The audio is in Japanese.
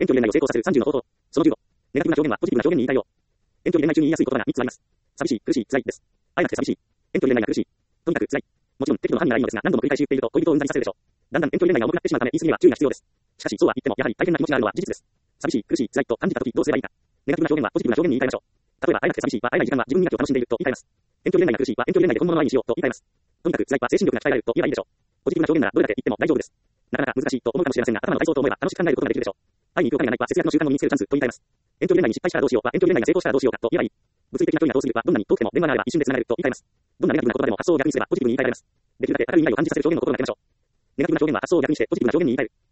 遠距離恋愛を成功させる30の方法。その15。ネガティブな表現はポジティブな表現に言い換えよう。遠距離恋愛中に言いやすい言葉が3つあります。寂しい、苦しい、辛いです。会えなくて寂しい。遠距離恋愛が苦しい。とにかく辛い。もちろん適度な範囲ならいいのですが、何度も繰り返し言っていると恋人をうんざりさせるでしょう。だんだん遠距離恋愛が重くなってしまうため言い過ぎには注意が必要です。しかしそうは言ってもやはり大変な気持ちがあるのは事実です。寂しい、苦しい、辛いと感じたときどうすればいいか。ネガティブな表現はポジティブな表現に言い換えましょう。例えば会えなくて寂しいは会えない時間は自分磨きを楽しんでいると言い換えます。遠距離恋愛が苦しいは遠距離恋愛で本物の愛にしようと言い換えます。とにかく辛いは精神力が鍛えられると言えばいいでしょう。ポジティブな表現ならどれだけ言っても大丈夫です。なかなか難しいと思うかもしれませんが、頭の体操と思えば楽しく考えることができるでしょう。会いに行くお金がないは節約の習慣を身につけるチャンスと言い換えます。遠距離恋愛に失敗したらどうしようは遠距離恋愛が成功したらどうしようかと言えばいい。物理的な距離が遠すぎるはどんなに遠くても電話があれば一瞬で繋がれると言い換えます。どんなネガティブな言葉でも発想を逆にすればポジティブに言い換えられます。できるだけ明るい未来を感じさせる表現の心がけましょう。ネガティブな表現は発想を逆にしてポジティブな表現に言い換える。